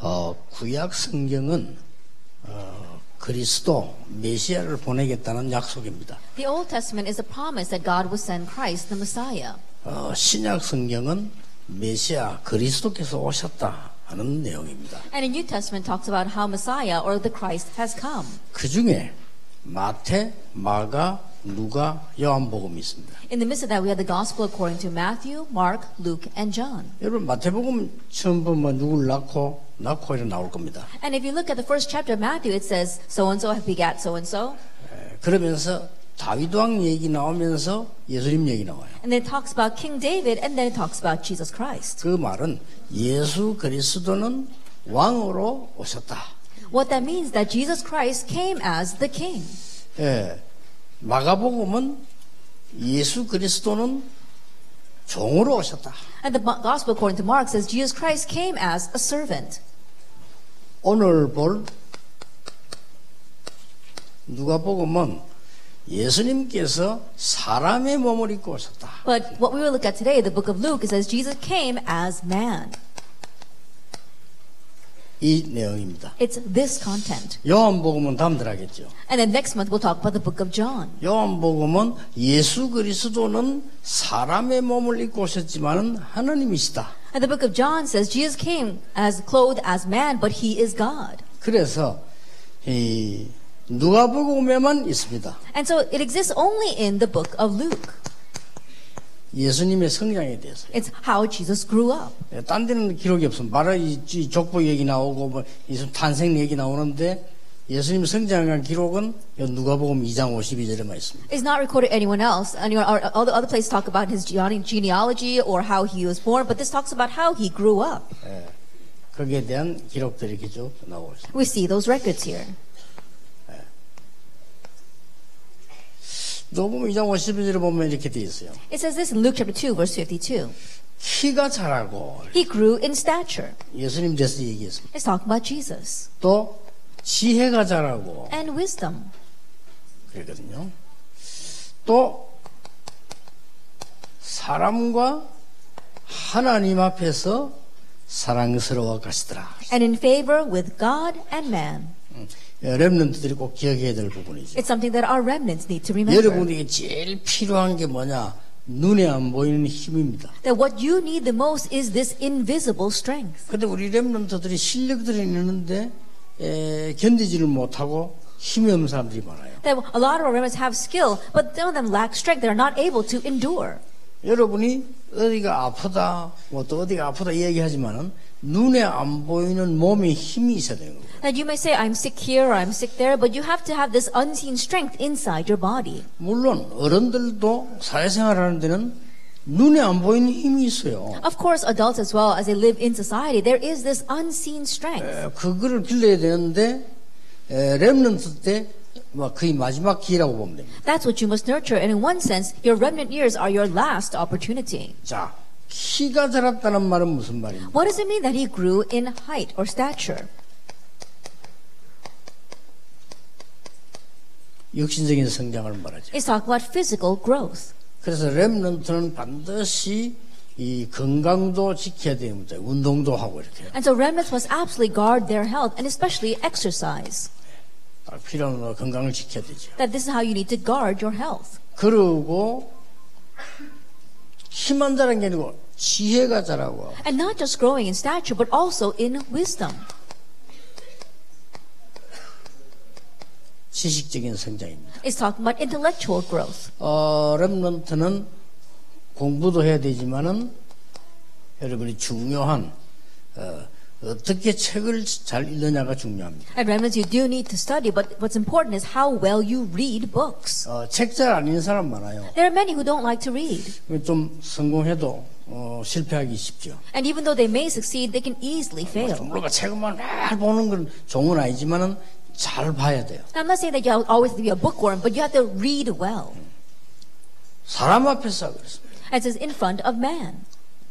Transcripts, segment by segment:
구약 성경은 그리스도 메시아를 보내겠다는 약속입니다. The Old Testament is a promise that God will send Christ, the Messiah. 신약 성경은 메시아 그리스도께서 오셨다 하는 내용입니다. And the New Testament talks about how Messiah or the Christ has come. 그 중에 마태, 마가, 누가, 요한복음이 있습니다. In the midst of that, we have the Gospel according to Matthew, Mark, Luke, and John. 여러분 마태복음 처음 보면 누굴 낳고 이렇게 나올 겁니다. And if you look at the first chapter of Matthew, it says, so-and-so begat so-and-so. 그러면서 다윗 왕 얘기 나오면서 예수님 얘기 나와요. And then it talks about King David, and then it talks about Jesus Christ. 그 말은 예수 그리스도는 왕으로 오셨다. What that means is that Jesus Christ came as the King. 예, 마가복음은 예수 그리스도는 종으로 오셨다. And the Gospel according to Mark says Jesus Christ came as a servant. 오늘 볼 누가복음은 예수님께서 사람의 몸을 입고 오셨다. But what we will look at today, the book of Luke, it says Jesus came as man. 이 내용입니다. It's this content. 요한복음은 다음 들어가겠죠. And then next month we'll talk about the book of John. 요한복음은 예수 그리스도는 사람의 몸을 입고 오셨지만은 하나님이시다. And the book of John says Jesus came as clothed as man, but he is God. 그래서 이 누가복음에만 있습니다. And so it exists only in the book of Luke. 예수님의 성장에 대해서. It's how Jesus grew up. 딴 데는 기록이 없습니다. 마라이 족보 얘기 나오고 뭐 탄생 얘기 나오는데 예수님 성장한 기록은 누가복음 2장 52절에만 있습니다. It's not recorded anywhere else. And all the other places talk about his genealogy or how he was born, but this talks about how he grew up. 예, 거기에 대한 기록들이 이렇게 쭉 나오고 있습니다. We see those records here. 누가복음 2장 52절에 보면 이렇게 돼 있어요. It says this in Luke chapter 2, verse 52. 키가 자라고 He grew in stature. 예수님 대해서 얘기했습니다. It's talking about Jesus. 또 지혜가 자라고 And wisdom. 그랬거든요. 또 사람과 하나님 앞에서 사랑스러워 가시더라. And in favor with God and man. 렘넌트들이 꼭 기억해야 될 부분이죠. It's something that our remnants need to remember. 여러분에게 제일 필요한 게 뭐냐? 눈에 안 보이는 힘입니다. That what you need the most is this invisible strength. 근데 우리 렘넌트들이 실력들이 있는데 견디지를 못하고 힘이 없는 사람들이 많아요. That a lot of our remnants have skill, but some of them lack strength. They're not able to endure. 여러분이 어디가 아프다, 뭐 또 어디가 아프다 얘기하지만은 눈에 안 보이는 몸에 힘이 있어야 되는 거예요. That you may say, I'm sick here or I'm sick there, but you have to have this unseen strength inside your body. 물론 어른들도 사회생활하는 데는 눈에 안 보이는 힘이 있어요. Of course, adults as well, as they live in society, there is this unseen strength. 그거를 길러야 되는데 렘넌트 때 거의 마지막 기회라고 보면 됩니다. That's what you must nurture, and in one sense, your remnant years are your last opportunity. 자, 키가 자랐다는 말은 무슨 말입니까? What does it mean that he grew in height or stature? 육신적인 성장을 말하죠. It's talking about physical growth. 그래서 렘넌트는 반드시 이 건강도 지켜야 됩니다. 운동도 하고 이렇게. And so remnants must absolutely guard their health, and especially exercise. 필요한 건강을 지켜야 되죠. That this is how you need to guard your health. 그리고 키만 자란 게 아니고 지혜가 자라고. And not just growing in stature, but also in wisdom. 지식적인 성장입니다. It's talking about intellectual growth. 렘넌트는 공부도 해야 되지만은 여러분이 중요한 어떻게 책을 잘 읽느냐가 중요합니다. At remnants, you do need to study, but what's important is how well you read books. 책 잘 안 읽는 사람 많아요. There are many who don't like to read. 좀 성공해도 실패하기 쉽죠. And even though they may succeed, they can easily fail. 우리가 책만 잘 보는 건 좋은 아니지만은 잘 봐야 돼요. I'm not saying that you always have to be a bookworm, but you have to read well. 사람 앞에서 그렇습니다. It says in front of man.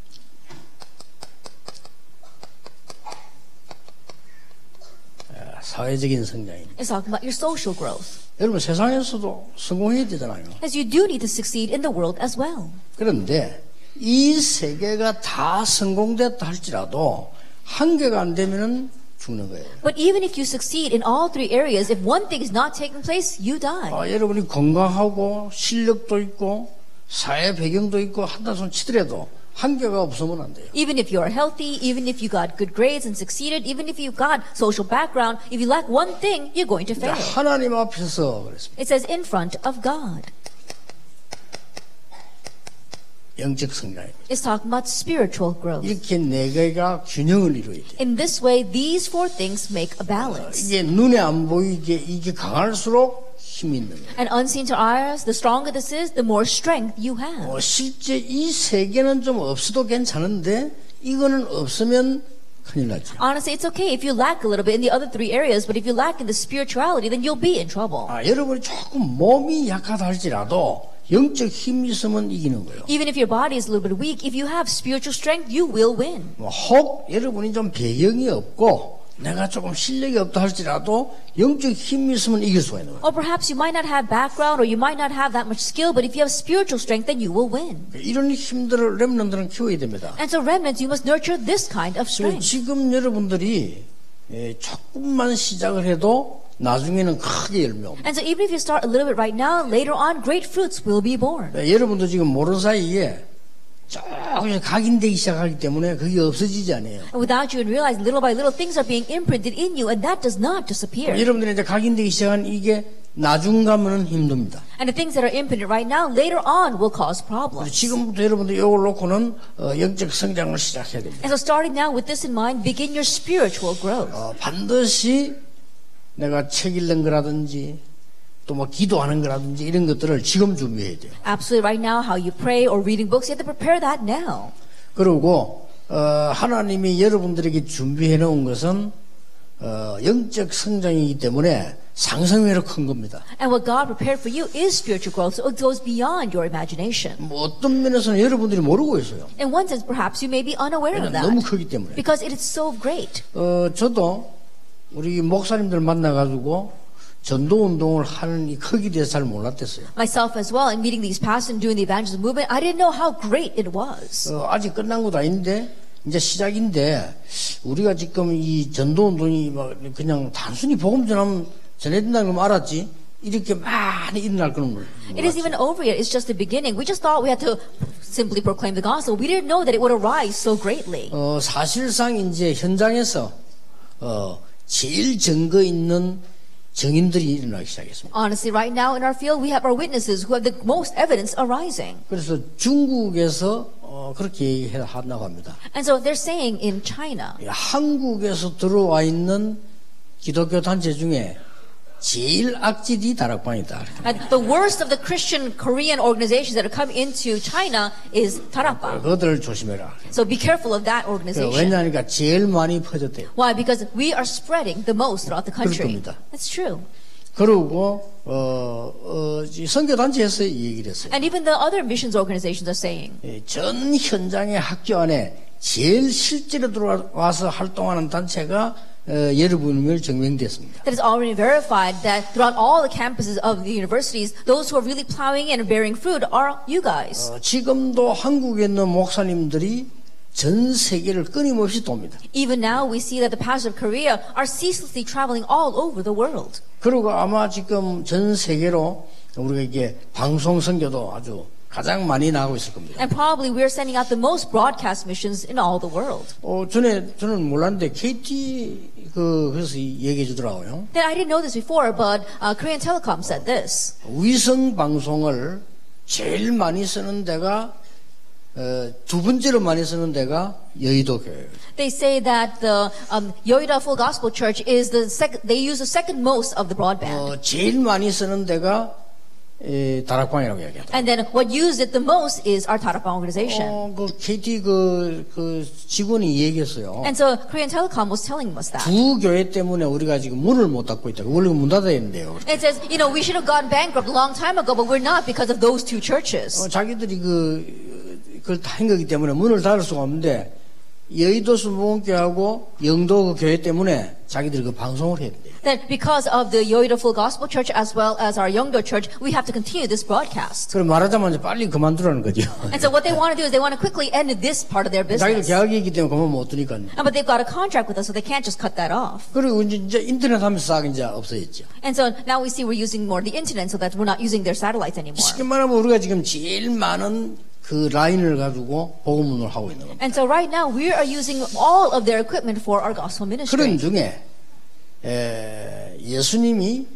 사회적인 성장입니다. It's talking about your social growth. 여러분 세상에서도 성공해야 되잖아요. As you do need to succeed in the world as well. 그런데 이 세계가 다 성공됐다 할지라도 한계가 안 되면은 죽는 거예요. But even if you succeed in all three areas, if one thing is not taking place, you die. 여러분이 건강하고 실력도 있고 사회 배경도 있고 한다 손 치더라도 한계가 없으면 안 돼요. Even if you're healthy, even if you got good grades and succeeded, even if you got social background, if you lack one thing, you're going to fail. 하나님 앞에서 그랬습니다. It says in front of God. 영적 성장. It's talking about spiritual growth. 이렇게 네 개가 균형을 이루어야 돼요. In this way, these four things make a balance. 이게 눈에 안 보이게 이게 강할수록 힘이 있는 거예요. And unseen to our eyes, the stronger this is, the more strength you have. 실제 이 세 개는 좀 없어도 괜찮은데 이거는 없으면 큰일 나죠. Honestly, it's okay if you lack a little bit in the other three areas, but if you lack in the spirituality, then you'll be in trouble. 여러분이 조금 몸이 약하다 할지라도 영적 힘이 있으면 이기는 거예요. Even if your body is a little bit weak, if you have spiritual strength, you will win. 혹 여러분이 좀 배경이 없고 내가 조금 실력이 없다 할지라도 영적 힘이 있으면 이길 수가 있는 거예요. Or perhaps you might not have background or you might not have that much skill, but if you have spiritual strength, then you will win. 이런 힘들을 렘넌트는 키워야 됩니다. And so remnants, you must nurture this kind of strength. 지금 여러분들이 조금만 시작을 해도 나중에는 크게 열매 옵니다. And so even if you start a little bit right now, later on, great fruits will be born. 여러분도 지금 모르는 사이에 조금씩 각인되기 시작하기 때문에 그게 없어지지 않아요. And without you realizing, little by little, things are being imprinted in you, and that does not disappear. 여러분들이 이제 각인되기 시작한 이게 나중 가면은 힘듭니다. And the things that are imprinted right now, later on, will cause problems. 지금부터 여러분들 이걸 놓고는 영적 성장을 시작해야 됩니다. And so starting now with this in mind, begin your spiritual growth. 반드시 내가 책 읽는 거라든지 또 뭐 기도하는 거라든지 이런 것들을 지금 준비해야 돼요. Absolutely right now, how you pray or reading books, you have to prepare that now. 그리고 하나님이 여러분들에게 준비해 놓은 것은 영적 성장이기 때문에 상상외로 큰 겁니다. And what God prepared for you is spiritual growth, so it goes beyond your imagination. 뭐 어떤 면에서는 여러분들이 모르고 있어요. In one sense, perhaps you may be unaware of 너무 that 크기 때문에. because it is so great. 저도 우리 목사님들 만나가지고 전도 운동을 하는 이 크기에 대해서 잘 몰랐댔어요. Myself as well, in meeting these pastors and doing the evangelism movement, I didn't know how great it was. 아직 끝난 것도 아닌데 이제 시작인데 우리가 지금 이 전도 운동이 막 그냥 단순히 복음 전하면 전해진다는 걸 알았지 이렇게 많이 일어날 거는 몰랐지. It isn't even over yet. It's just the beginning. We just thought we had to simply proclaim the gospel. We didn't know that it would arise so greatly. 사실상 이제 현장에서 제일 증거 있는 증인들이 일어나기 시작했습니다. Honestly, right now in our field, we have our witnesses who have the most evidence arising. 그래서 중국에서 그렇게 한다고 합니다. And so they're saying in China, 한국에서 들어와 있는 기독교 단체 중에 제일 악질이 다락방이다. the worst of the Christian Korean organizations that have come into China is Tarakbang. 그들을 조심해라. So be careful of that organization. 왜냐하니까 제일 많이 퍼졌대요. Why? Because we are spreading the most throughout the country. 그럴 겁니다. That's true. 그리고 선교 단체에서 얘기를 했어요. And even the other missions organizations are saying, 전 현장의 학교 안에 제일 실제로 들어와서 활동하는 단체가 여러분을 증명됐습니다. that is already verified that throughout all the campuses of the universities, those who are really plowing in and bearing fruit are you guys. 지금도 한국에 있는 목사님들이 전 세계를 끊임없이 돕니다. Even now, we see that the pastors of Korea are ceaselessly traveling all over the world. 그리고 아마 지금 전 세계로 우리가 이게 방송 선교도 아주 가장 많이 나가고 있을 겁니다. And probably we're sending out the most broadcast missions in all the world. 저는 몰랐는데 KT 그래서 얘기해 주더라고요. Then I didn't know this before, but Korean Telecom said this. 위성 방송을 제일 많이 쓰는 데가 두 번째로 많이 쓰는 데가 여의도 교회예요. They say that the Yoida Full Gospel Church is the second. They use the second most of the broadband. 제일 많이 쓰는 데가 다락방이라고 이야기하더라고요. And then what used it the most is our Tarakbang organization. 그 KT 그 직원이 얘기했어요. And so Korean Telecom was telling us that. 두 교회 때문에 우리가 지금 문을 못 닫고 있다. 원래 문 닫아야 된대요. It says, we should have gone bankrupt a long time ago, but we're not because of those two churches. 자기들이 그걸 다 한 거기 때문에 문을 닫을 수가 없는데 여의도 순복음교회하고 영도 그 교회 때문에 자기들이 그 방송을 해야 돼. That because of the Yoido Full Gospel Church as well as our Yeongdo Church, we have to continue this broadcast. 그럼 말하자면 빨리 그만두라는 거죠. And so what they want to do is they want to quickly end this part of their 자기들 business. 계약이기 때문에 그만 못 두니까요. But they've got a contract with us, so they can't just cut that off. 그리고 이제 인터넷 하면서 싹 이제 없어졌죠. And so now we see we're using more the internet, so that we're not using their satellites anymore. 쉽게 말하면 우리가 지금 제일 많은 그 라인을 가지고 복음운동을 하고 있는 겁니다. And so right now we are using all of their equipment for our gospel 그런 ministry. 중에 예수님이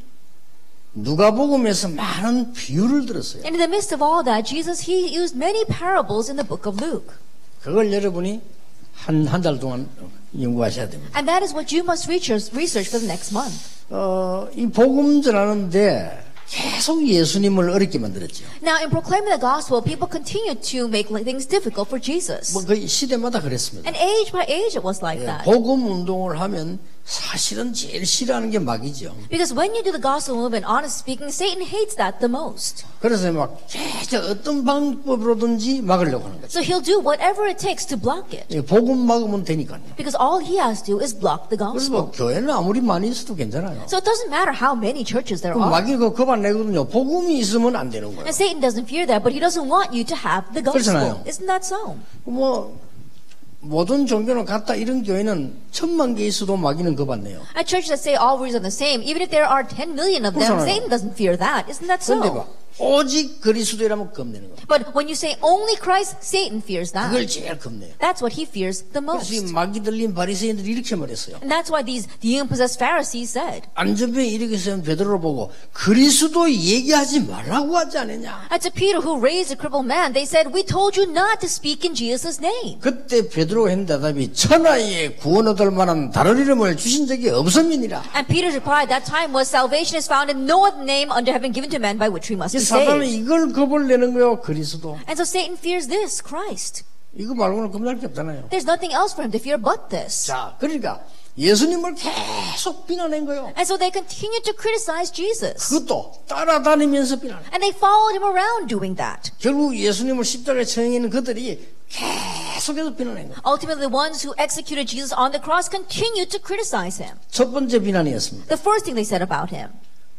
누가복음에서 많은 비유를 들었어요. And in the midst of all that, Jesus, he used many parables in the book of Luke. 그걸 여러분이 한 달 동안 연구하셔야 됩니다. And that is what you must research for the next month. 이 복음 전하는데 계속 예수님을 어렵게 만들었죠. Now, in proclaiming the gospel, people continue to make things difficult for Jesus. 뭐 거의 시대마다 그랬습니다. And age by age, it was like that. 복음 운동을 하면 사실은 제일 싫어하는 게 마귀죠. Because when you do the gospel movement, honestly speaking, Satan hates that the most. 그래서 막 계속 어떤 방법으로든지 막으려고 하는 거죠. So he'll do whatever it takes to block it. 복음 막으면 되니까요. Because all he has to do is block the 그래서 뭐 gospel. 교회는 아무리 많이 있어도 괜찮아요. So it doesn't matter how many churches there 그럼 are. 마귀가 겁 안 내거든요. 복음이 있으면 안 되는 거예요. And Satan doesn't fear that, but he doesn't want you to have the 그렇잖아요. gospel. Isn't that so? 뭐 모든 종교는 같다 이런 교회는 1000만 개 있어도 마귀는 겁 안 내요. A church that say all words are the same, even if there are 10 million of them, 그렇잖아요. Satan doesn't fear that. Isn't that 그런데 so? 봐, 오직 그리스도라면 겁내는 거예요. But when you say only Christ, Satan fears that. 그걸 제일 겁내요. That's what he fears the 그래서 이 most. 마귀 들린 바리새인들이 이렇게 말했어요. And that's why these demon-possessed Pharisees said. 안전병이 이렇게 세운 베드로를 보고 그리스도 얘기하지 말라고 하지 않느냐. And to Peter, who raised a crippled man, they said, we told you not to speak in Jesus' name. 그때 베드로가 한 대답이 천하에 구원 얻을 만한 다른 이름을 주신 적이 없음이니라. And Peter's reply at that time was, salvation is found in no other name under heaven given to men by which we must 이 be 사단은 saved. 이걸 겁을 내는 거예요. 그리스도. And so Satan fears this, Christ. 이거 말고는 겁날 게 없잖아요. There's nothing else for him to fear but this. 자, 그러니까 예수님을 계속 비난한 거예요. And so they continued to criticize Jesus. 그것도 따라다니면서 비난해. And they followed him around doing that. 결국 예수님을 십자가에 처형하는 그들이 계속해서 비난한 거예요. Ultimately, the ones who executed Jesus on the cross continued to criticize him. 첫 번째 비난이었습니다. The first thing they said about him.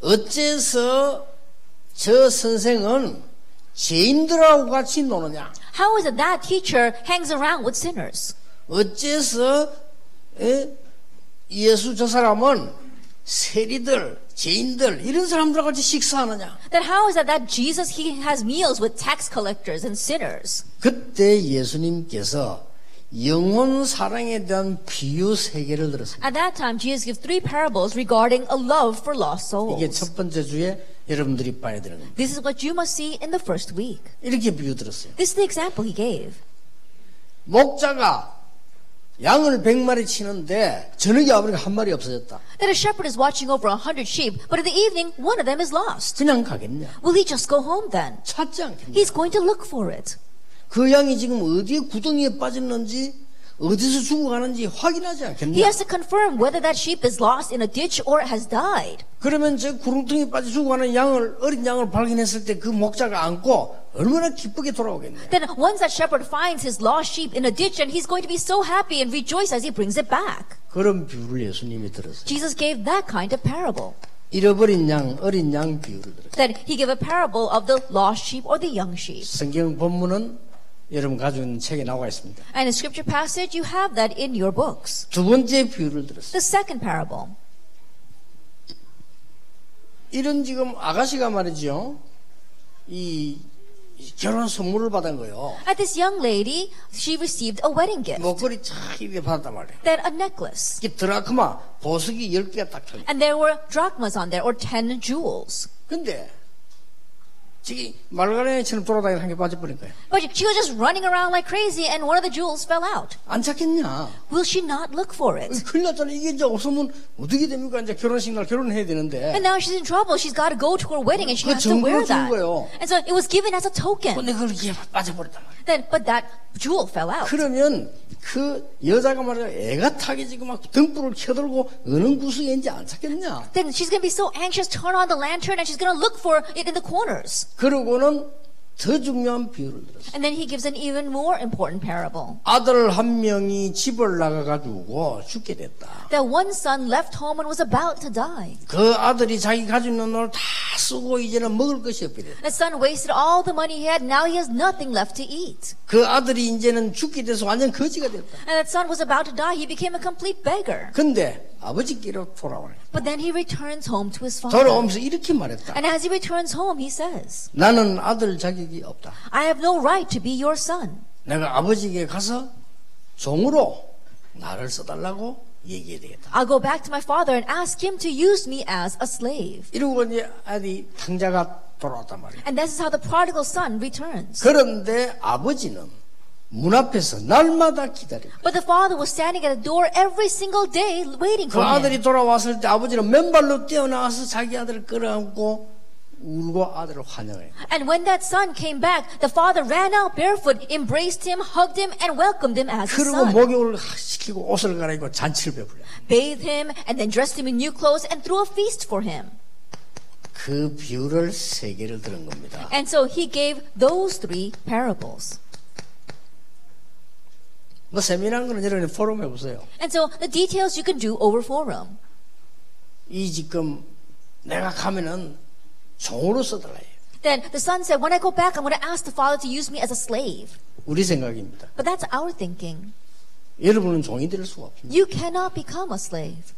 어째서 저 선생은 죄인들하고 같이 노느냐? How is it that teacher hangs around with sinners? 어째서 예수 저 사람은 세리들, 죄인들 이런 사람들하고 같이 식사하느냐? That how is it that Jesus, he has meals with tax collectors and sinners? 그때 예수님께서 영혼 사랑에 대한 비유 3개를 들었습니다. At that time, Jesus gives 3 parables regarding a love for lost 이게 souls. 첫 번째 주에 여러분들이 봐야 되는 겁니다. This is what you must see in the first week. 이렇게 비유 들었어요. This is the example he gave. 목자가 양을 100마리 치는데 저녁에 와보니까 한 마리 없어졌다. That a shepherd is watching over 100 sheep, but in the evening, one of them is lost. 그냥 가겠냐? Will he just go home then? 찾지 않겠냐? He's going to look for it. 그 양이 지금 어디에 구덩이에 빠졌는지 어디서 죽어가는지 확인하지 He 않겠냐? has to confirm whether that sheep is lost in a ditch or has died. 그러면 저 구렁텅이에 빠져 죽어가는 양을 어린 양을 발견했을 때 그 목자가 안고 얼마나 기쁘게 돌아오겠냐? Then once that shepherd finds his lost sheep in a ditch, and he's going to be so happy and rejoice as he brings it back. 그런 비유를 예수님이 들었어요. Jesus gave that kind of parable. 잃어버린 양, 어린 양 비유를 들었어요. That he gave a parable of the lost sheep or the young sheep. 성경 본문은 여러분 가지고 있는 책에 나와 있습니다. And in scripture passage, you have that in your books. 두 번째 비유를 들었어요. The second parable. 이런 지금 아가씨가 말이죠. 이 결혼 선물을 받은 거예요. At this young lady, she received a wedding gift. 목걸이 쫙 이렇게 받았단 말이에요. That a necklace. 이게 드라크마 보석이 10개가 딱 들려. And there were drachmas on there, or 10 jewels. 근데 지금 말가랭이처럼 돌아다니는 한 개 빠져버린 거예요. But she was just running around like crazy, and one of the jewels fell out. 안 찾겠냐? Will she not look for it? 큰일 났잖아. 이게 이제 없으면 어떻게 됩니까? 이제 결혼식 날 결혼해야 되는데. And now she's in trouble. She's got to go to her wedding, and she 그 has to wear 증거로 준 that. 거예요. And so it was given as a token. 근데 그걸 이게 빠져버렸단 말이에요. But that jewel fell out. 그러면 그 여자가 말이야 애가 타게 지금 막 등불을 켜들고 어느 구석에 있는지 안 찾겠냐? Then she's going to be so anxious, turn on the lantern, and she's going to look for it in the corners. 그러고는 더 중요한 비유를 들었어요. And then he gives an even more important parable. 아들 한 명이 집을 나가가지고 죽게 됐다. That one son left home and was about to die. 그 아들이 자기 가지고 있는 돈을 다 쓰고 이제는 먹을 것이 없게 됐다. The son wasted all the money he had. Now he has nothing left to eat. 그 아들이 이제는 죽게 돼서 완전 거지가 됐다. And that son was about to die. He became a complete beggar. 근데 아버지께로 돌아오네. But then he returns home to his father. 돌아오면서 이렇게 말했다. And as he returns home, he says, 나는 아들 자격이 없다. I have no right to be your son. 내가 아버지에게 가서 종으로 나를 써달라고 얘기해야 되겠다. I'll go back to my father and ask him to use me as a slave. 이러고 이제 아들이 탕자가 돌아왔단 말이야. And this is how the prodigal son returns. 그런데 아버지는 문 앞에서 날마다 기다리고 But the father was standing at the door every single day waiting 그 for him. 아들이 돌아왔을 때 아버지는 맨발로 뛰어나와서 자기 아들을 끌어안고 울고 아들을 환영해. And when that son came back, the father ran out barefoot, embraced him, hugged him, and welcomed him as his 그리고 son. 목욕을 시키고 옷을 갈아입고 잔치를 베풀려. Bathed him, and then dressed him in new clothes and threw a feast for him. 그 비유를 세 개를 들은 겁니다. And so he gave those three parables. 뭐 세미나한 거는 여러분이 포럼 해보세요. And so the details you can do over forum. 이 지금 내가 가면은 종으로 써달라 해요. Then the son said, when I go back, I'm going to ask the father to use me as a slave. 우리 생각입니다. But that's our thinking. 여러분은 종이 될 수가 없습니다. You cannot become a slave.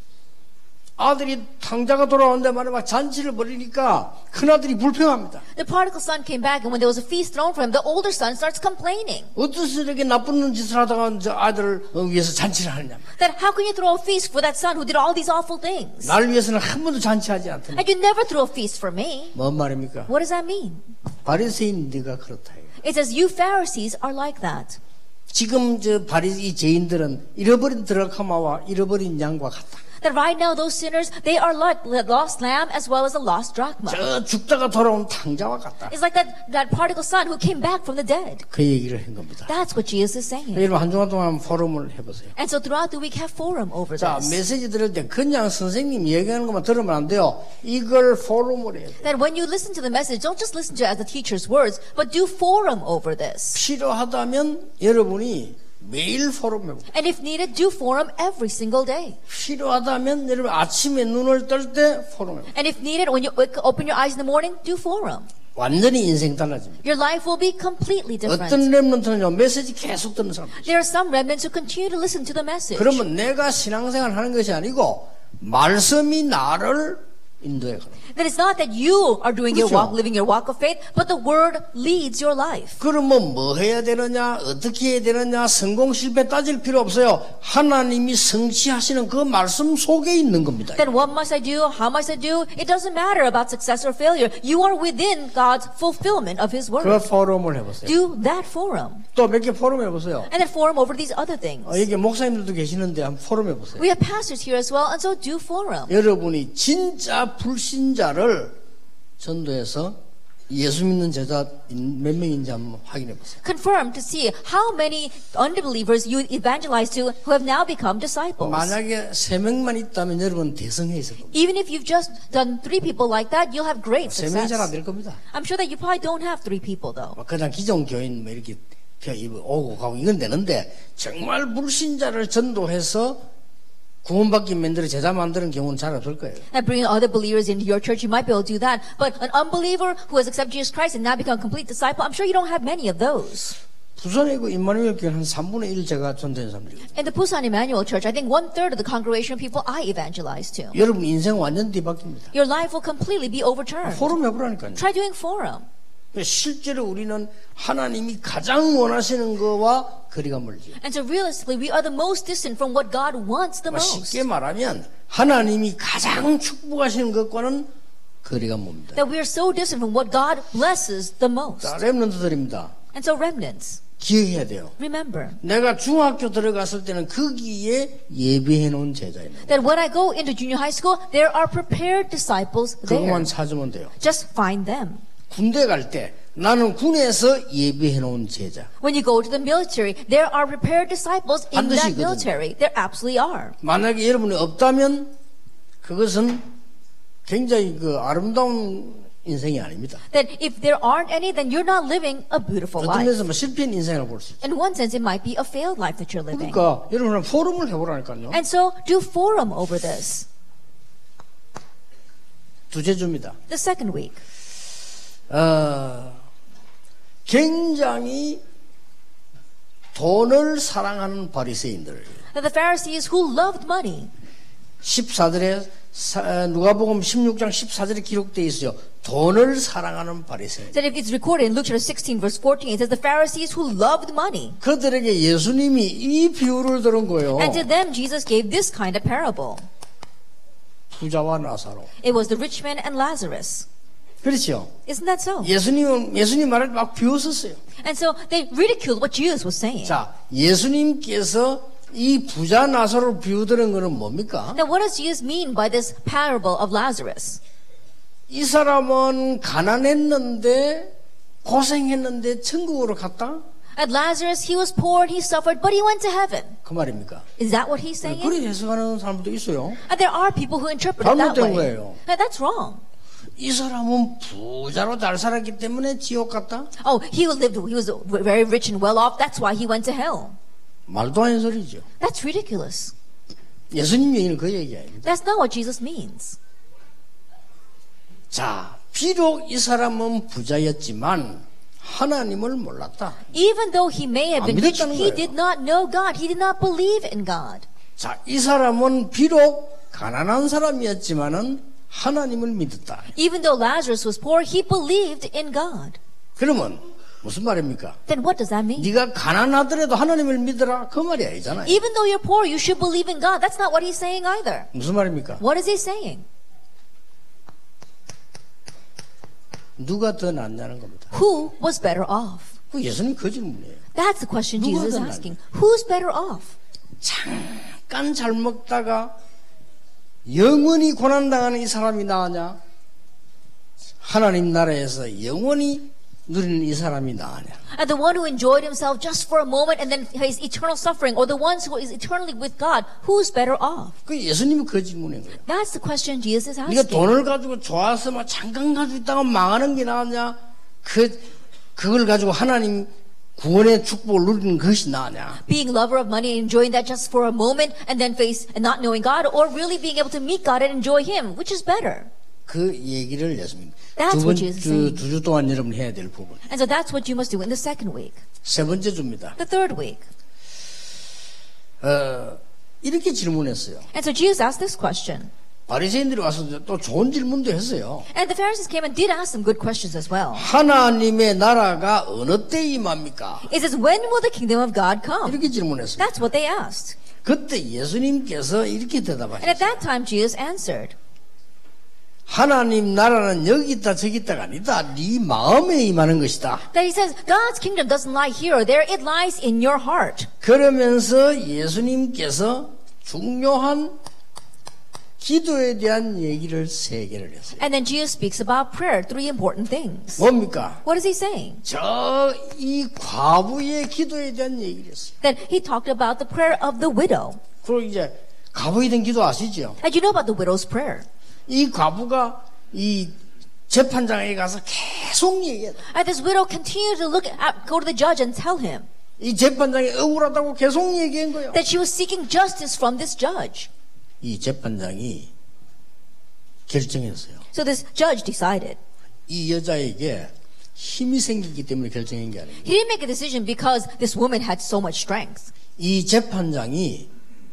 아들이 탕자가 돌아오는데 말이야 막 잔치를 벌이니까 큰아들이 불평합니다. The prodigal son came back, and when there was a feast thrown for him, the older son starts complaining. 어째서 이렇게 나쁜 짓을 하다가 저 아들을 위해서 잔치를 하느냐. That how can you throw a feast for that son who did all these awful things? 나를 위해서는 한 번도 잔치하지 않더니. And you never threw a feast for me. 뭔 말입니까? What does that mean? 바리새인 네가 그렇다. It says you Pharisees are like that. 지금 저 바리새인 죄인들은 잃어버린 드라크마와 잃어버린 양과 같다. That right now those sinners, they are like the lost lamb as well as the lost drachma. 저 죽다가 돌아온 탕자와 같다. It's like that prodigal son who came back from the dead. 그 얘기를 한 겁니다. That's what Jesus is saying. 여러분 한 주간 동안 포럼을 해보세요. And so throughout the week, have forum over 자, this. 메시지 들을 때 그냥 선생님 얘기하는 것만 들으면 안 돼요. 이걸 포럼을 해야 돼요. That when you listen to the message, don't just listen to it as the teacher's words, but do forum over this. 필요하다면 여러분이 매일 포럼 해보고 And if needed, do forum every single day. 필요하다면 여러분 아침에 눈을 뜰 때 포럼 해보고 And if needed, when you open your eyes in the morning, do forum. 완전히 인생 달라집니다. Your life will be completely different. 어떤 렘넌트는요 메시지 계속 듣는 사람. There are some remnants who continue to listen to the message. 그러면 내가 신앙생활 하는 것이 아니고 말씀이 나를 인도해 가는. That it's not that you are doing your 그렇죠. walk, living your walk of faith, but the word leads your life. 그러면 뭐 해야 되느냐, 어떻게 해야 되느냐, 성공 실패 따질 필요 없어요. 하나님이 성취하시는 그 말씀 속에 있는 겁니다. Then what must I do? How must I do? It doesn't matter about success or failure. You are within God's fulfillment of His word. 그 포럼을 해보세요. Do that forum. 또 몇 개 포럼 해보세요. And then forum over these other things. 여기 목사님들도 계시는데 한번 포럼 해보세요. We have pastors here as well, and so do forum. 여러분이 진짜 불신자를 전도해서 예수 믿는 제자 몇 명인지 한번 확인해 보세요. Confirm to see how many unbelievers you evangelize to who have now become disciples. 만약에 3명만 있다면 여러분 대성해 있을 겁니다. Even if you've just done 3 people like that, you'll have great 3명이 잘 안 success. 될 겁니다. I'm sure that you probably don't have 3 people though. 그냥 기존 교인 뭐 이렇게 오고 가고 이건 되는데 정말 불신자를 전도해서 구원받기 만들어 제자 만드는 경우는 잘 없을 거예요. And bringing other believers into your church, you might be able to do that. But an unbeliever who has accepted Jesus Christ and now become a complete disciple, I'm sure you don't have many of those. 부산에 그 임마누엘 교회 한 3분의 1 제가 전도한 사람들이거든요. In the Busan Emmanuel Church, I think 1/3 of the congregation of people I evangelize to. 여러분 인생 완전 뒤바뀝니다. Your life will completely be overturned. 포럼 해보라니까요. Try doing forum. 실제로 우리는 하나님이 가장 원하시는 거와 거리가 멀지. And so realistically, we are the most distant from what God wants the most. 쉽게 말하면 하나님이 가장 축복하시는 것과는 거리가 멉니다. That we are so distant from what God blesses the most. 자, 렘넌트들입니다. And so remnants, 기억해야 돼요. remember 내가 중학교 들어갔을 때는 거기에 예비해 놓은 제자입니다. that when I go into junior high school, there are prepared disciples there. 그것만 찾으면 돼요. Just find them. 군대 갈 때 나는 군에서 예비해 놓은 제자. When you go to the military, there are prepared disciples in 반드시 that 있거든요. military. There absolutely are. 만약에 여러분이 없다면 그것은 굉장히 그 아름다운 인생이 아닙니다. That if there aren't any, then you're not living a beautiful 어떤 life. 면에서 뭐 실패한 인생을 볼 수 있죠. In one sense, it might be a failed life that you're living. 그러니까 여러분은 포럼을 해보라니까요. And so do forum over this. 두째 주입니다. The second week. 굉장히 돈을 사랑하는 바리새인들. That the Pharisees who loved money. 14절에 누가복음 16장 14절에 기록되어 있어요. 돈을 사랑하는 바리새인. That if it's recorded in Luke chapter 16 verse 14, it says the Pharisees who loved money. 그들에게 예수님이 이 비유를 들은 거예요. And to them Jesus gave this kind of parable. 부자와 나사로. It was the rich man and Lazarus. 그렇죠. Isn't that so? 예수님 말을 막 비웃었어요. And so they ridiculed what Jesus was saying. 자, 예수님께서 이 부자 나사로를 비유드는 것은 뭡니까? Now what does Jesus mean by this parable of Lazarus? 이 사람은 가난했는데 고생했는데 천국으로 갔다? At Lazarus, he was poor and he suffered, but he went to heaven. 그 말입니까? Is that what he's saying? 그렇게 해석하는 사람도 있어요. And there are people who interpret it that 잘못된 way. 거예요. And that's wrong. 이 사람은 부자로 잘 살았기 때문에 지옥 갔다? Oh, he was very rich and well off. That's why he went to hell. 말도 안 되는 소리죠. That's ridiculous. 예수님 얘기는 그 얘기 아닙니다. That's not what Jesus means. 자, 비록 이 사람은 부자였지만 하나님을 몰랐다. Even though he may have been rich, 믿었다는 he 거예요. did not know God. He did not believe in God. 자, 이 사람은 비록 가난한 사람이었지만은 하나님을 믿었다. Even though Lazarus was poor, he believed in God. 그러면 무슨 말입니까? Then what does that mean? 네가 가난하더라도 하나님을 믿어라 그 말이 아니잖아요. Even though you're poor, you should believe in God. That's not what he's saying either. 무슨 말입니까? What is he saying? 누가 더 낫냐는 겁니다. Who was better off? 그 예수님 그 질문이에요. That's the question 누가 Jesus is 더 asking. Who's better off? 잠깐 잘 먹다가 영원히 고난당하는 이 사람이 나으냐? 하나님 나라에서 영원히 누리는 이 사람이 나으냐? And the one who enjoyed himself just for a moment and then has eternal suffering, or the ones who is eternally with God, who's better off? 그 예수님이 그 질문인 거예요. That's the question Jesus is 네가 asking. 돈을 가지고 좋아서 막 잠깐 가지고 있다가 망하는 게 나으냐? 그걸 가지고 하나님 구원의 축복을 누리는 것이 나으냐? Being lover of money and enjoying that just for a moment and then face and not knowing God, or really being able to meet God and enjoy Him, which is better? 그 얘기를 예수님 That's what Jesus is saying. 두 주 동안 여러분 해야 될 부분. And so that's what you must do in the second week. 세 번째 주입니다. The third week. 이렇게 질문했어요. And so Jesus asked this question. 바리새인들이 와서 또 좋은 질문도 했어요. And the Pharisees came and did ask some good questions as well. 하나님의 나라가 어느 때 임합니까? It says, when will the kingdom of God come? 이렇게 질문했어요. That's what they asked. 그때 예수님께서 이렇게 And at 대답하셨어요. that time, Jesus answered, 하나님 나라는 여기 있다 저기 있다가 아니다. 네 마음에 임하는 것이다. that He says, God's kingdom doesn't lie here or there, it lies in your heart. 그러면서 예수님께서 중요한 기도에 대한 얘기를 세 개를 했어요. And then Jesus speaks about prayer, three important things. 뭡니까? What is He saying? 이 과부의 기도에 대한 얘기를 했어요. That He talked about the prayer of the widow. 그리고 이제 과부에 대한 기도 아시죠? And you know about the widow's prayer. 이 과부가 이 재판장에 가서 계속 얘기해요. And this widow continued to go to the judge and tell him 이 재판장이 억울하다고 계속 얘기한 거예요. that she was seeking justice from this judge. 이 재판장이 결정했어요. So this judge decided. 이 여자에게 힘이 생기기 때문에 결정한 게 아닙니다. He didn't make a decision because this woman had so much strength. 이 재판장이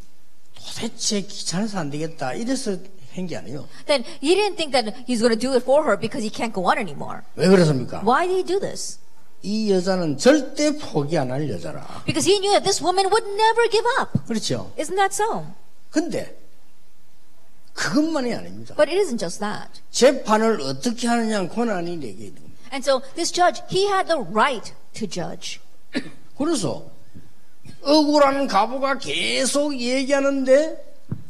도대체 귀찮아서 안 되겠다 이래서 한 게 아니에요. Then he didn't think that he's going to do it for her because he can't go on anymore. 왜 그렇습니까? Why did he do this? 이 여자는 절대 포기 안 할 여자라. Because he knew that this woman would never give up. 그렇죠. Isn't that so? 근데 그것만이 아닙니다. But it isn't just that. 재판을 어떻게 하느냐 권한이 내게 있는 겁니다. And so this judge, he had the right to judge. 그래서 억울한 가부가 계속 얘기하는데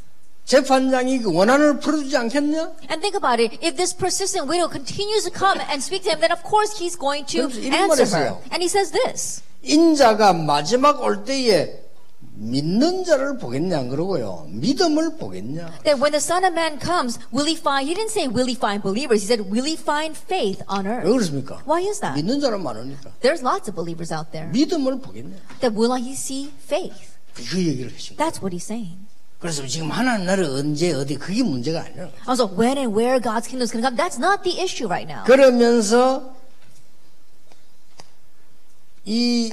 재판장이 그 원한을 풀어주지 않겠냐? And think about it. If this persistent widow continues to come and speak to him, then of course he's going to 그래서 이런 answer 말을 her. 했어요. And he says this. 인자가 마지막 올 때에 믿는 자를 보겠냐 안 그러고요. 믿음을 보겠냐. That when the Son of Man comes, will he find, he didn't say will he find believers, he said will he find faith on 왜 earth. 그렇습니까? Why is that? 믿는 자는 많으니까. There's lots of believers out there. 믿음을 보겠냐. That will he see faith? 그 얘기를 하신 거예요. That's what he's saying. 그래서 지금 하나님 나라 언제 어디 그게 문제가 아니라. Also, when and where God's kingdom is going to come, that's not the issue right now. 그러면서 이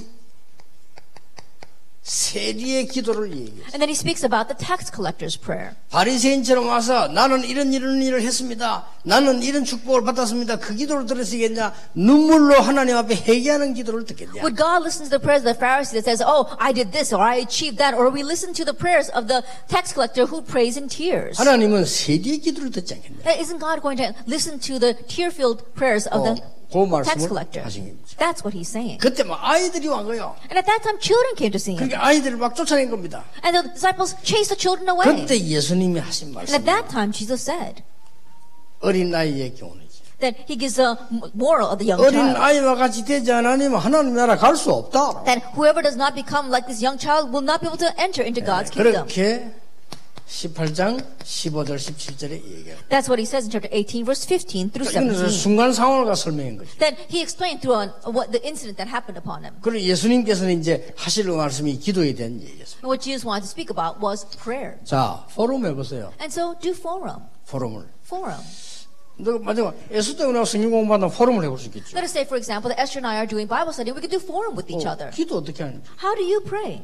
세리의 기도를 얘기해요. And then he speaks about the tax collector's prayer. 바리새인처럼 와서 나는 이런 일을 했습니다. 나는 이런 축복을 받았습니다. 그 기도를 들으시겠냐? 눈물로 하나님 앞에 회개하는 기도를 듣겠냐? Would God listen to the prayers of the Pharisee that says, oh, I did this or I achieved that, or we listen to the prayers of the tax collector who prays in tears? 하나님은 세리의 기도를 듣지 않겠냐? Isn't God going to listen to the tear-filled prayers of the 그 tax 말씀을 collector? 하신 겁니다. That's what he's saying. 그때 막 아이들이 온 거예요. And at that time, children came to see him. 그러니까 아이들을 막 쫓아낸 겁니다. And the disciples chased the children away. 그때 예수님이 하신 And at 말씀. that time, Jesus said 어린 아이의 교훈이지. that he gives a moral of the young 어린 child. 아이와 같이 되지 않으면 하나님 나라 갈 수 없다. That whoever does not become like this young child will not be able to enter into God's kingdom. 그렇게 18장 15절 17절에 얘기해요. That's what he says in chapter 18, verse 15 through 이거는 17. 순간 상황을 가 설명한 거죠. Then he explained through what the incident that happened upon him. 그리고 예수님께서는 이제 하실 말씀이 기도에 대한 얘기였어요. And what Jesus wanted to speak about was prayer. 자, 포럼 해보세요. And so do forum. 포럼을. Forum. 너 마지막 에스 때문에 성경 공부한다면 포럼을 해볼 수 있겠죠. Let us say, for example, that Esther and I are doing Bible study. We could do forum with each other. 기도 어떻게 하는지. How do you pray?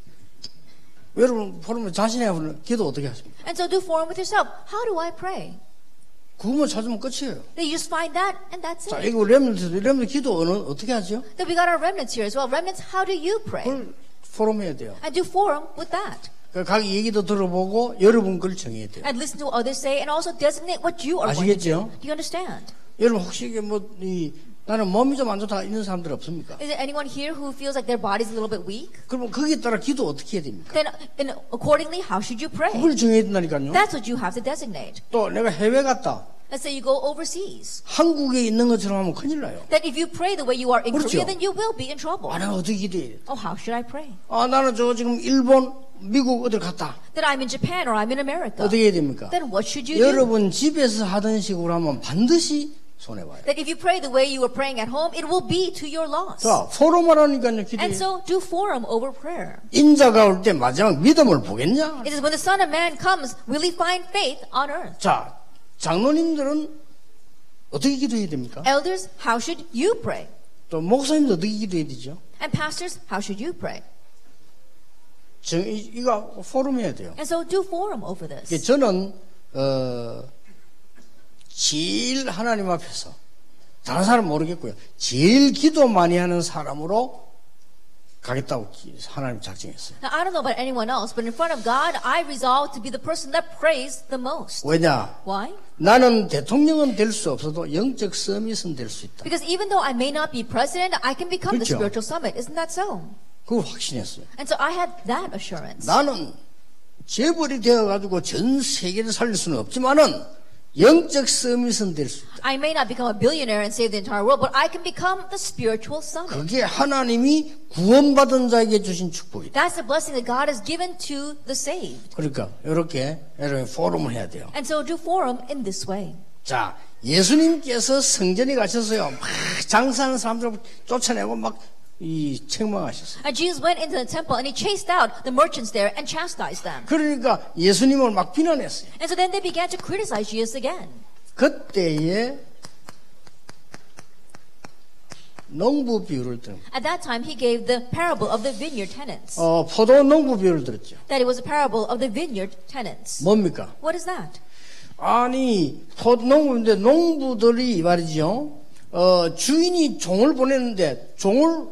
여러분 포럼에 자신의 기도 어떻게 하십니까? And so do forum with yourself. How do I pray? 그것만 찾으면 끝이에요. Then you just find that, and that's 자, it. 이거 렘넌트 기도는 어떻게 하죠? Then we got our remnants here as well. Remnants, how do you pray? 그걸 포럼 해야 돼요. And do forum with that. 각 얘기도 들어보고 여러분 걸 정해야 돼요. And listen to what others say, and also designate what you are going to do. 아시겠죠? Do you understand? 여러분 혹시 이게 나는 몸이 좀 안 좋다 이런 사람들 없습니까? Is there anyone here who feels like their body's a little bit weak? 그러면 거기에 따라 기도 어떻게 해야 됩니까? Then accordingly, how should you pray? 그걸 정해야 된다니까요. That's what you have to designate. 또 내가 해외 갔다. Let's say you go overseas. 한국에 있는 것처럼 하면 큰일 나요. That if you pray the way you are in 그렇죠. Korea, then you will be in trouble. 내가 어떻게 기도해야 돼? Oh, how should I pray? 나는 지금 일본, 미국 어딜 갔다. That I'm in Japan or I'm in America. 어떻게 해야 됩니까? Then what should you do? 여러분 집에서 하던 식으로 하면 반드시 손해봐요. That if you pray the way you were praying at home, it will be to your loss. 자, 포럼하라니까요, And 기도해. so do forum over prayer. 인자가 올 때 마지막 믿음을 보겠냐? It is when the Son of Man comes, will he find faith on earth? 자, 장로님들은 어떻게 기도해야 됩니까? Elders, how should you pray? 또 목사님도 어떻게 기도해야 되죠? And pastors, how should you pray? 이거 포럼 해야 돼요. And so do forum over this. 저는 제일 하나님 앞에서 다른 사람 모르겠고요. 제일 기도 많이 하는 사람으로 가겠다고 하나님 작정했어요. Now, I don't know about anyone else, but in front of God, I resolved to be the person that prays the most. 왜냐? Why? 나는 대통령은 될 수 없어도 영적 서밋은 될 수 있다. Because even though I may not be president, I can become the 그렇죠. spiritual summit. Isn't that so? 그걸 확신했어요. And so I had that assurance. 나는 재벌이 되어가지고 전 세계를 살릴 수는 없지만은 영적 서밋은 될 수 있다. I may not become a billionaire and save the entire world, but I can become the spiritual summit. 그게 하나님이 구원받은 자에게 주신 축복이다. That's the blessing that God has given to the saved. 그러니까 이렇게 포럼을 해야 돼요. And so do forum in this way. 자, 예수님께서 성전에 가셔서요, 막 장사하는 사람들 쫓아내고 막 책망하셨어요. And Jesus went into the temple and he chased out the merchants there and chastised them. 그러니까 예수님을 막 비난했어요. And so then they began to criticize Jesus again. 그때에 농부 비유를 들은 At that time, he gave the parable of the vineyard tenants. 포도 농부 비유를 들었죠. That it was a parable of the vineyard tenants. 뭡니까? What is that? 아니 포도 농부인데 농부들이 말이죠. 주인이 종을 보냈는데 종을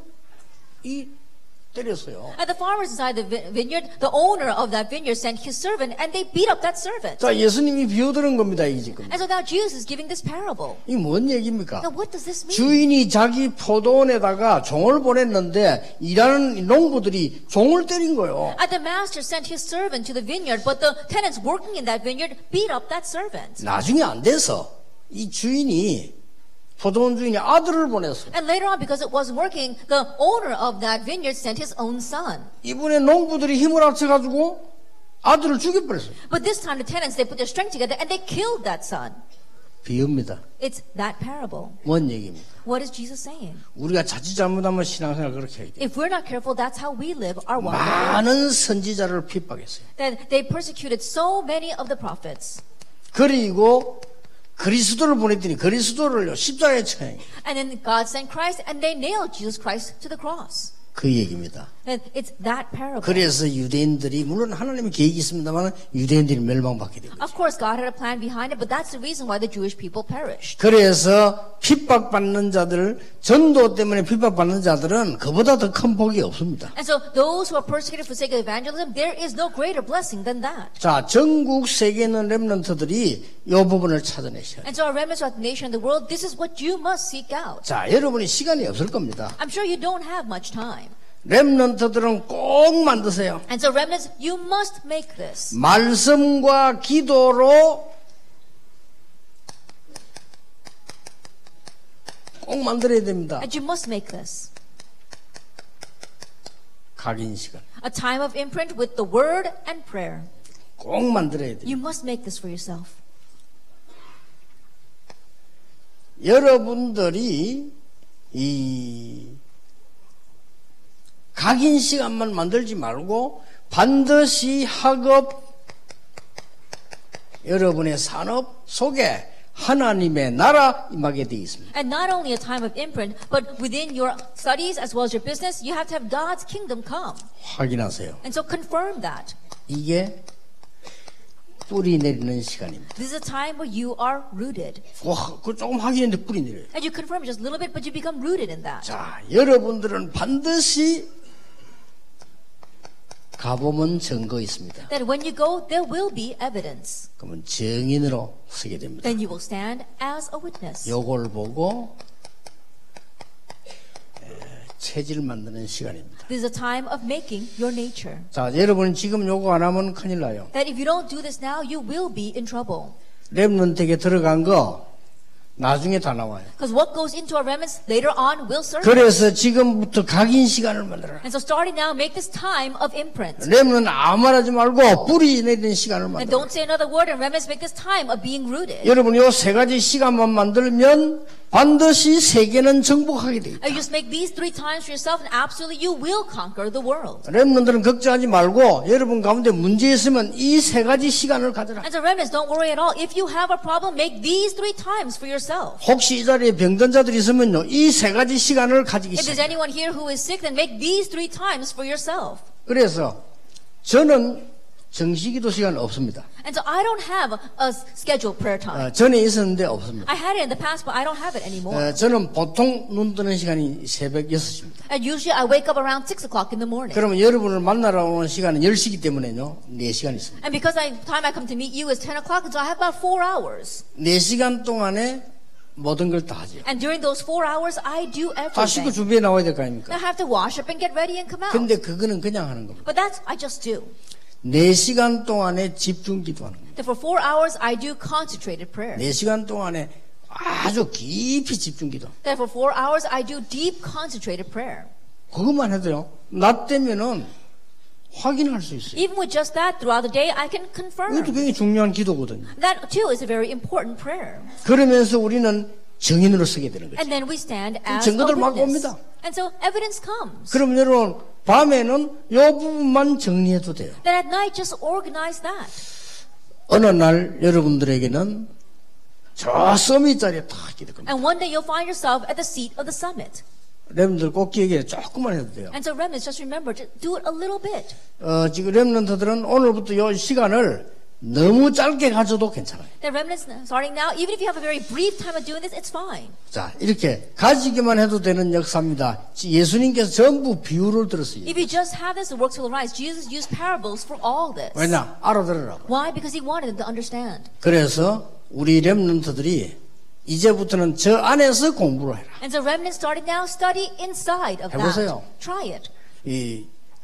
때렸어요. And the farmers inside the vineyard, the owner of that vineyard sent his servant and they beat up that servant. 자, 예수님이 비유 들은 겁니다, 이 지금. And so now Jesus is giving this parable. 이 뭔 얘기입니까? Now what does this mean? 주인이 자기 포도원에다가 종을 보냈는데 일하는 농부들이 종을 때린 거예요. And the master sent his servant to the vineyard, but the tenants working in that vineyard beat up that servant. 나중에 안 돼서 이 주인이 포도원 주인이 아들을 보냈어. And later on, because it wasn't working, the owner of that vineyard sent his own son. 이번에 농부들이 힘을 합쳐가지고 아들을 죽여버렸어요. But this time the tenants, they put their strength together and they killed that son. 비유입니다. It's that parable. 뭔 얘기입니까? What is Jesus saying? 우리가 자칫 잘못하면 신앙생활 그렇게 해야 돼요. If we're not careful, that's how we live our walk. 많은 선지자를 핍박했어요. That they persecuted so many of the prophets. 그리고 그리스도를 보냈더니 그리스도를 십자가에 쳐요. And then God sent Christ and they nailed Jesus Christ to the cross. 그 얘기입니다. And it's that parable. 그래서 유대인들이 물론 하나님의 계획이 있습니다만 유대인들이 멸망받게 됩니다. Of course, God had a plan behind it, but that's the reason why the Jewish people perished. 그래서 핍박받는 자들, 전도 때문에 핍박받는 자들은 그보다 더 큰 복이 없습니다. And so those who are persecuted for sake of evangelism, there is no greater blessing than that. 자, 전국 세계에 있는 렘넌트들이 이 부분을 찾아내셔야 돼요. And so our remnants throughout the nation and the world, this is what you must seek out. 자, 여러분이 시간이 없을 겁니다. I'm sure you don't have much time. 렘넌트들은 꼭 만드세요. And so remnants, you must make this. 말씀과 기도로 꼭 만들어야 됩니다. And you must make this. 각인 시간 A time of imprint with the word and prayer. 꼭 만들어야 돼요. You must make this for yourself. 여러분들이 이 각인 시간만 만들지 말고 반드시 학업, 여러분의 산업 속에 하나님의 나라 임하게 되어 있습니다. And not only a time of imprint, but within your studies as well as your business, you have to have God's kingdom come. 확인하세요. And so confirm that. 이게 뿌리 내리는 시간입니다. This is a time where you are rooted. 그 조금 확인했는데 뿌리 내려요. And you confirm it just a little bit, but you become rooted in that. 자, 여러분들은 반드시 가보면 증거 있습니다. That when you go, there will be evidence. 그러면 증인으로 서게 됩니다. Then you will stand as a witness. 요걸 보고 체질 만드는 시간입니다. This is a time of making your nature. 자, 여러분 지금 요거 안 하면 큰일 나요. That if you don't do this now, you will be in trouble. 렘넌트에게 들어간 거 나중에 다 나와요. Because what goes into our remnants later on will serve. 그래서 지금부터 각인 시간을 만들어라. And so starting now, make this time of imprint. 렘넌트 아무 말 하지 말고 뿌리 내리는 시간을 And 만들어라. don't say another word, and remnants make this time of being rooted. 여러분 요 세 가지 시간만 만들면 반드시 세계는 정복하게 돼 있다. And you just make these 3 times for yourself, and absolutely you will conquer the world. 렘넌트는 걱정하지 말고 여러분 가운데 문제 있으면 이 세 가지 시간을 가져라. And so remnants, don't worry at all. If you have a problem, make these 3 times for yourself. 혹시 이 자리에 병든 자들이 있으면요, 이 세 가지 시간을 가지기 If there's 시작해요. anyone here who is sick, then make these 3 times for yourself. 그래서 저는 정시기도 시간 없습니다. And so I don't have a scheduled prayer time. 전에 있었는데 없습니다. I had it in the past, but I don't have it anymore. 저는 보통 눈 뜨는 시간이 새벽 6시입니다. And usually I wake up around 6 o'clock in the morning. 그러면 여러분을 만나러 오는 시간은 10시기 때문에요, 4시간 있습니다. And because the time I come to meet you is 10 o'clock, so I have about 4 hours. 4시간 동안에 모든 걸 다 하죠. And during those 4 hours, I do 다 씻고 everything. 준비해 나와야 될 거 아닙니까? I have to wash up and get ready and come out. 근데 그거는 그냥 하는 겁니다. But that's, I just do. 4시간 동안에 집중 기도하는 겁니다. That for 4 hours, I do concentrated prayer. 4시간 동안에 아주 깊이 집중 기도. That for 4 hours, I do deep concentrated prayer. 그것만 해도요, 낮 되면은 확인할 수 있어요. Even with just that, throughout the day, I can confirm. 이것도 굉장히 중요한 기도거든요. That too is a very important prayer. 그러면서 우리는 증인으로 서게 되는 거죠. And then we stand as a 증거들 막 witness. 옵니다. And so evidence comes. 그럼 여러분 밤에는 이 부분만 정리해도 돼요. Then at night, just organize that. 어느 날 여러분들에게는 저 서밋 자리에 딱 있게 될 겁니다. And one day you'll find yourself at the seat of the summit. 렘들 꼭 기억해. 조금만 해도 돼요. And so remnants, just remember to do it a little bit. 지금 렘넌트들은 오늘부터 이 시간을 너무 짧게 가져도 괜찮아요. The remnants starting now, even if you have a very brief time of doing this, it's fine. 자, 이렇게 가지기만 해도 되는 역사입니다. 예수님께서 전부 비유를 들었어요. If you just have this, the works will arise. Jesus used parables for all this. 왜냐? 알아들으라고. Why? Because he wanted them to understand. 그래서 우리 렘넌트들이 이제부터는 저 안에서 공부를 해라. And so remnants starting now, study inside of 해보세요. that. Try it. 이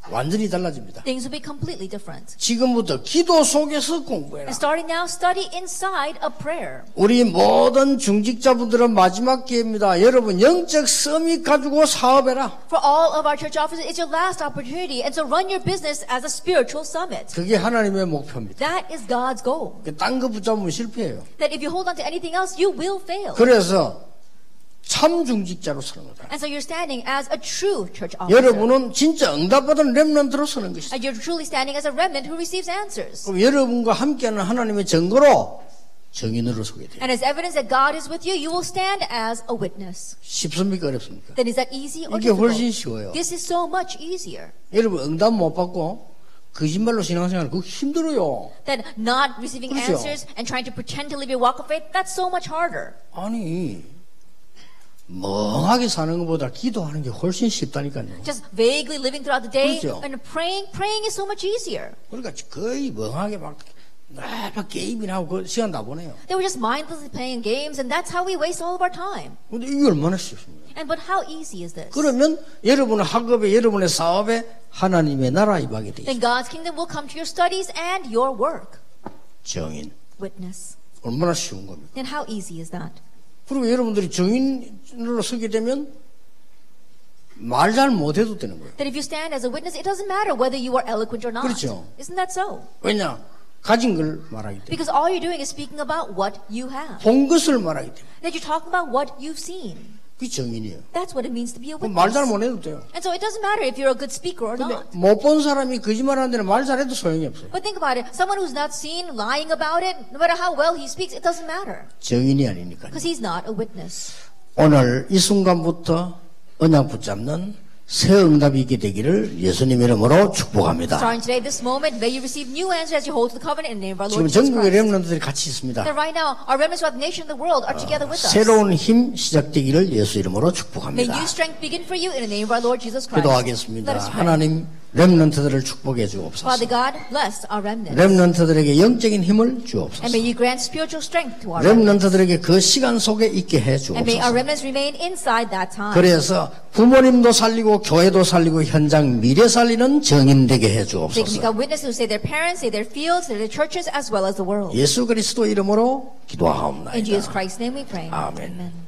완전히 달라집니다. Things will be completely different. 지금부터 기도 속에서 공부해라. And starting now, study inside of prayer. 우리 모든 중직자분들은 마지막 기회입니다. 여러분 영적 서밋 가지고 사업해라. For all of our church officers, it's your last opportunity, and so run your business as a spiritual summit. 그게 하나님의 목표입니다. That is God's goal. 딴 거 붙잡으면 실패해요. That if you hold on to anything else, you will fail. 그래서 참 중직자로 서는 거다. And so you're standing as a true church officer. 여러분은 진짜 응답받은 렘넌트로 서는 것이다. And you're truly standing as a remnant who receives answers. 그럼 여러분과 함께하는 하나님의 증거로 정인으로 서게 돼요. And as evidence that God is with you, you will stand as a witness. 쉽습니까? 어렵습니까? Then is that easy or 이게 훨씬 difficult? 쉬워요. This is so much easier. 여러분 응답 못 받고 거짓말로 신앙생활 그거 힘들어요. Than not receiving 그렇죠. answers and trying to pretend to live your walk of faith. That's so much harder. 아니 멍하게 사는 것보다 기도하는 게 훨씬 쉽다니까요. Just vaguely living throughout the day 그렇죠. and praying is so much easier. 그러니까 거의 멍하게 막 게임이나 하고 그 시간 다 보내요. They were just mindlessly playing games, and that's how we waste all of our time. 근데 이게 얼마나 쉽습니까? And but how easy is this? 그러면 여러분의 학업에 여러분의 사업에 하나님의 나라 임하게 돼 있어요. Then God's kingdom will come to your studies and your work. 정인 Witness. 얼마나 쉬운 겁니까? Then how easy is that? 그리고 여러분들이 정인으로 서게 되면 말 잘 못해도 되는 거예요. That if you stand as a witness, it doesn't matter whether you are eloquent or not. 그렇죠. Isn't that so? 왜냐? 가진 걸 말하기 때문에. Because all you're doing is speaking about what you have. 본 것을 말하기 때문에. That you're talking about what you've seen. 그게 정인이에요. That's what it means to be a 말 잘 witness. 못해도 돼요. And so it doesn't matter if you're a good speaker or 근데 not. 못 본 사람이 거짓말하는 데는 말 잘해도 소용이 없어요. But think about it. Someone who's not seen lying about it, no matter how well he speaks, it doesn't matter. 정인이 아니니까요. Because he's not a witness. 오늘 이 순간부터 언약 붙잡는 새 응답이 있게 되기를 예수님 이름으로 축복합니다. Starting today, this moment, may you receive new answers as you hold to the covenant in the name of our 지금 Lord Jesus 전국의 Christ. 렘넌트들이 같이 있습니다. That right now, our remnants throughout the nation and the world are together with us. 새로운 힘 시작되기를 예수 이름으로 May 축복합니다. new strength begin for you in the name of our Lord Jesus Christ. 기도하겠습니다. Let us pray. 하나님 렘넌트들을 축복해 주옵소서. Father God, bless our remnants. 렘넌트들에게 영적인 힘을 And 주옵소서. may you grant spiritual strength to our remnants. 렘넌트들에게 그 시간 속에 있게 해 And may our 주옵소서. remnants remain inside that time. 그래서 부모님도 살리고 교회도 살리고 현장 미래 살리는 정인되게 해 They can 주옵소서. become witnesses who save their parents, save their fields, save their churches, as well as the world. 예수 그리스도 이름으로 In 기도하옵나이다. Jesus Christ's name we pray. 아멘. Amen.